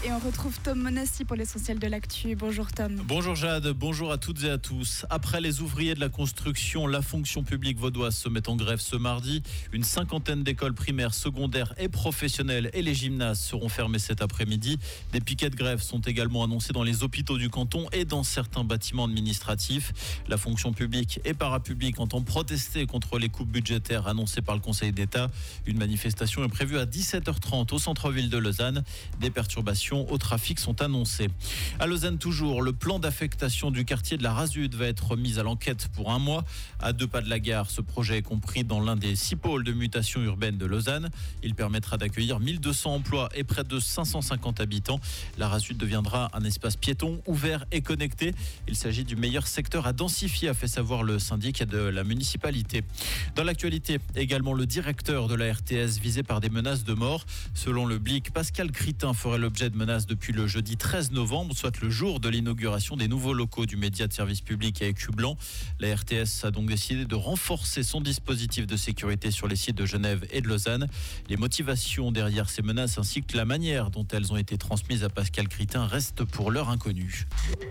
et on retrouve Tom Monassi pour l'essentiel de l'actu. Bonjour Tom. Bonjour Jade, bonjour à toutes et à tous. Après les ouvriers de la construction, la fonction publique vaudoise se met en grève ce mardi. Une cinquantaine d'écoles primaires, secondaires et professionnelles et les gymnases seront fermés cet après-midi. Des piquets de grève sont également annoncés dans les hôpitaux du canton et dans certains bâtiments administratifs. La fonction publique et parapublique entend protester contre les coupes budgétaires annoncées par le Conseil d'État. Une manifestation est prévue à 17h30 au centre-ville de Lausanne. Des perturbations au trafic sont annoncées. À Lausanne toujours, le plan d'affectation du quartier de la Rasude va être mis à l'enquête pour un mois. À 2 pas de la gare, ce projet est compris dans l'un des 6 pôles de mutation urbaine de Lausanne. Il permettra d'accueillir 1200 emplois et près de 550 habitants. La Rasude deviendra un espace piéton, ouvert et connecté. Il s'agit du meilleur secteur à densifier, a fait savoir le syndic de la municipalité. Dans l'actualité, également le directeur de la RTS visé par des menaces de mort. Selon le Blick, Pascal Critin ferait l'objet de menaces depuis le jeudi 13 novembre, soit le jour de l'inauguration des nouveaux locaux du média de service public à Écu-Blanc. La RTS a donc décidé de renforcer son dispositif de sécurité sur les sites de Genève et de Lausanne. Les motivations derrière ces menaces ainsi que la manière dont elles ont été transmises à Pascal Critin restent pour l'heure inconnues.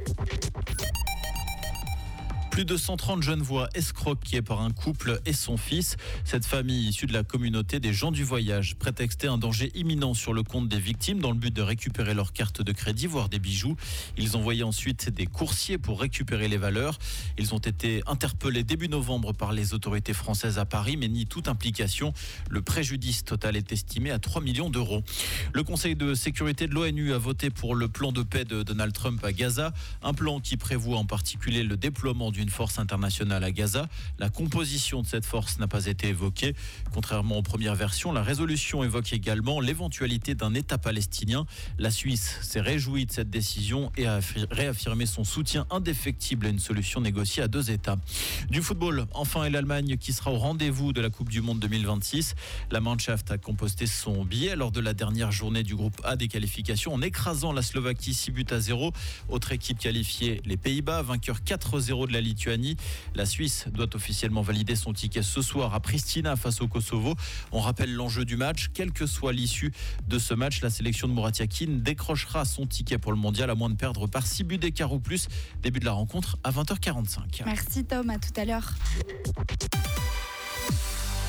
Plus de 130 Genevois escroqués par un couple et son fils. Cette famille issue de la communauté des gens du voyage prétextait un danger imminent sur le compte des victimes dans le but de récupérer leurs cartes de crédit, voire des bijoux. Ils envoyaient ensuite des coursiers pour récupérer les valeurs. Ils ont été interpellés début novembre par les autorités françaises à Paris, mais nient toute implication. Le préjudice total est estimé à 3 millions d'euros. Le Conseil de sécurité de l'ONU a voté pour le plan de paix de Donald Trump à Gaza. Un plan qui prévoit en particulier le déploiement d'une force internationale à Gaza. La composition de cette force n'a pas été évoquée. Contrairement aux premières versions, la résolution évoque également l'éventualité d'un État palestinien. La Suisse s'est réjouie de cette décision et a réaffirmé son soutien indéfectible à une solution négociée à 2 États. Du football, enfin, et l'Allemagne qui sera au rendez-vous de la Coupe du Monde 2026. La Mannschaft a composté son billet lors de la dernière journée du groupe A des qualifications en écrasant la Slovaquie 6-0. Autre équipe qualifiée, les Pays-Bas, vainqueurs 4-0 de la Lituanie. La Suisse doit officiellement valider son ticket ce soir à Pristina face au Kosovo. On rappelle l'enjeu du match. Quelle que soit l'issue de ce match, la sélection de Murat Yakin décrochera son ticket pour le mondial à moins de perdre par 6 buts d'écart ou plus. Début de la rencontre à 20h45. Merci Tom, à tout à l'heure.